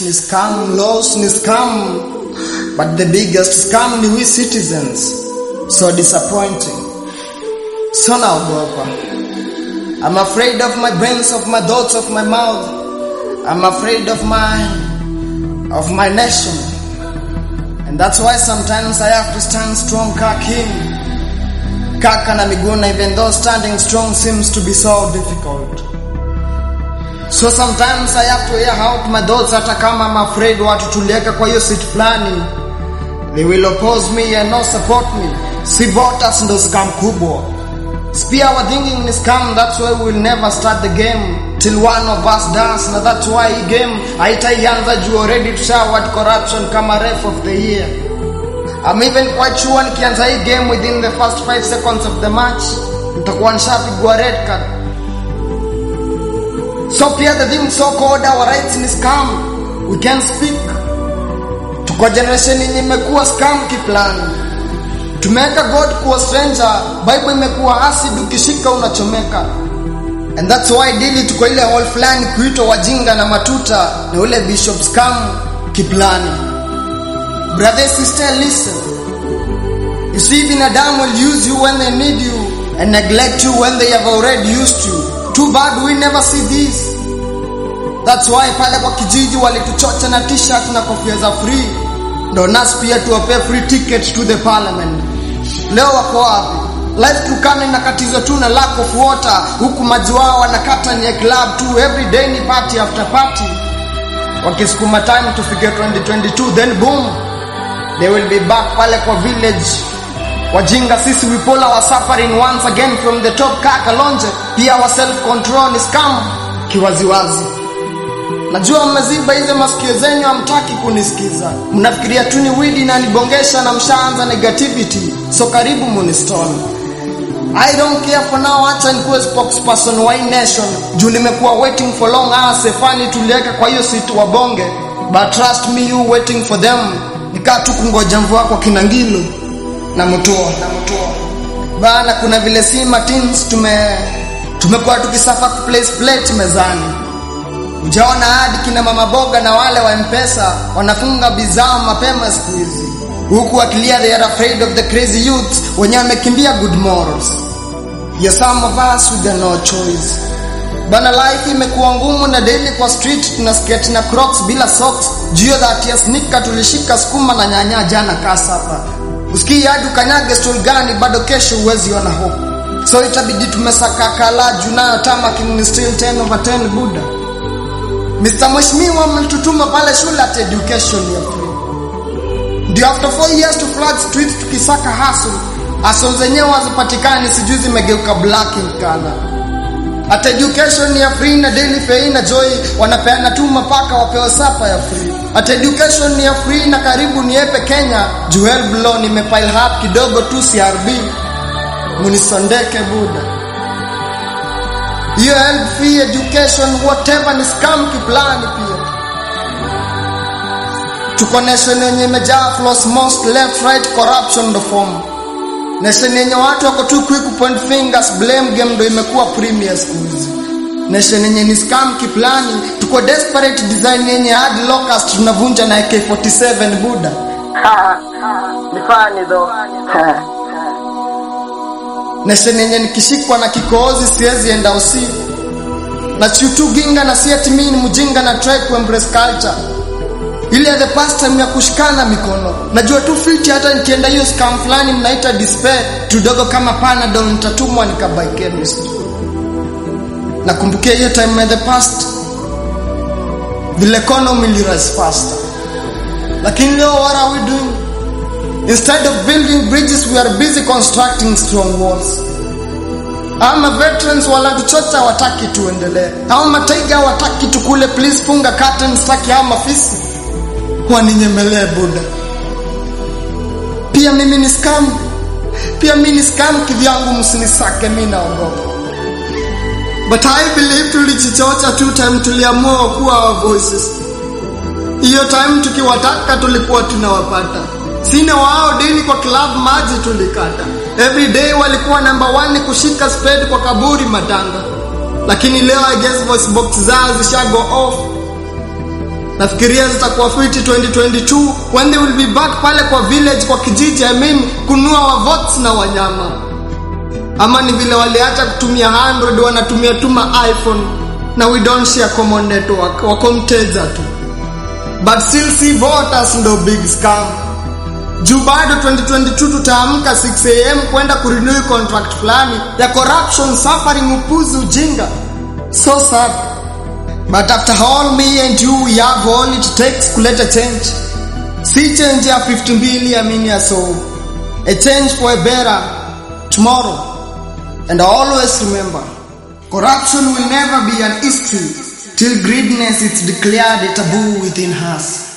ni scam, laws ni scam, but the biggest scam ni we citizens. So disappointing. So naogopa. I'm afraid of my brains, of my thoughts, of my mouth. I'm afraid of my nation. And that's why sometimes I have to stand strong, Kaka na miguna, even though standing strong seems to be so difficult. So sometimes I have to air out my thoughts, hata kama I'm afraid watu tulieka kwa hiyo seat flani. They will oppose me and not support me. Si voters ndo scam kubwa. Spear our thinking is scam, that's why we will never start the game till one of us does. And that's why game haitaianza juu already tushaward corruption kama ref of the year. I'm even quite sure nikianza hii game within the first 5 seconds of the match nitakuwa nishapigwa red card. So pia the thing so called our rights ni scam. We can't speak. Tuko generation yenye imekuwa scam kiplani. Tumeka God kuwa stranger, Bible imekuwa acid, ukishika unachomeka. And that's why daily tuko ile hall flani kuitwa wajinga na matuta na ule bishop scam kiplani. Brother, sister, listen. You see, binadamu will use you when they need you and neglect you when they have already used you. Too bad we never see this. That's why pale kwa kijiji walituchocha na t-shirt na kofia za free. Ndo nasi pia tuwape free ticket to the parliament. Leo wako wapi? Life Turkana inakatizwa tu na lack of water. Huku maji wao wanakata nye club tu. Every day ni party after party. Wakisukuma time tufike 2022, then boom, they will be back pale kwa village. Wajinga sisi we pull our suffering once again from the top. Kakalonje pia our self control is scam kiwaziwazi. Najua mmeziba hizo masikio zenyu, hamtaki kunisikiza. Mnafikiria tu ni weed inanibongesha na mshaanza negativity. So karibu munistone. I don't care for now, acha nikuwe spokesperson wa nation. Juu nimekuwa waiting for long hours, sefani tulieka kwa hiyo situ wa bonge. But trust me, you waiting for them. Nikaa tu kungoja mvua kwa Kinangilo na Mutua. Bana kuna vile si Martins tumekuwa tukisafa kuplace plate mezani. Ujaona hadi kina mama boga na wale wa M-Pesa wanafunga bizao mapema siku hizi. Huku wakilia they are afraid of the crazy youths wenye wamekimbia good morals. Yes, some of us we got no choice. Bana life imekuwa ngumu na daily kwa street tuna skate na Crocs bila socks. Jio that ya sneaker tulishika skuma na nyanya jana kasa hapa. Usikii hadi ukanyage stool gani bado kesho uwezi ona hope. So itabidi tumesaka kala juna tama king still 10 over 10 Buddha. Mr. Mheshimiwa mlitutuma pale shule at education ya free. Ndio after 4 years to flood streets tukisaka hustle zenyewe hazipatikani, sijui zimegeuka black in color. At education ya free na daily fare na joy wanapeana tu mapaka wapewa sapa ya free. At education ya free na karibu niepe Kenya, Joel Blow nimepile up kidogo tu CRB. Munisondeke Buddha. You help free education, whatever ni scam kiplani pia. Tuko nation yenye imejaa flaws, most left right corruption ndo form. Nation yenye watu wako tu quick point fingers, blame game ndo imekuwa premier schools. Nation yenye ni scam kiplani, tuko desperate design yenye hard locust tunavunja na AK47 Buddha. Ni funny though. Nation yenye nikishikwa na kikohozi siwezi enda usiku. Na chutu ginga na sieti mimi mjinga na try to embrace culture. Ile the past time ya kushikana mikono. Najua tu fiti hata nikienda hiyo scam fulani mnaita despair. Tudogo kama Panadol nitatumwa nikabuy chemist. Nakumbukia hiyo time in the past. The economy rise faster. Lakini leo what are we doing? Instead of building bridges, we are busy constructing strong walls. Ama veterans wala tuchota wataki tuendelee. Ama taiga wataki tukule, please funga curtains saki ama fisi. Waninyemelee Buddha. Pia mimi ni scam kivyangu, msinisake mimi naogopa. But I believe tulijichocha 2 time tuliamua kuwa our voices. Hiyo time tukiwataka tulikuwa tunawapata. Sina wao daily kwa club maji tulikata. Every day walikuwa number 1 kushika spade kwa kaburi matanga. Lakini leo I guess voice box zao zishago off. Nafikiria zitakuwa fiti 2022 when they will be back pale kwa village, kwa kijiji, kunua wa votes na wanyama. Ama ni vile waliacha kutumia 100 wanatumia tuma iPhone na we don't share common network, wako mteja tu. But still see voters ndo big scam. Juu bado 2022 tutaamka 6 AM kwenda kurenew contract fulani ya corruption, suffering, upuzi, ujinga. So sad. But after all, me and you, we have all it takes kuleta change. See change ya 50 billion ya so. A change for a better tomorrow. And always remember, corruption will never be an history till greediness is declared a taboo within us.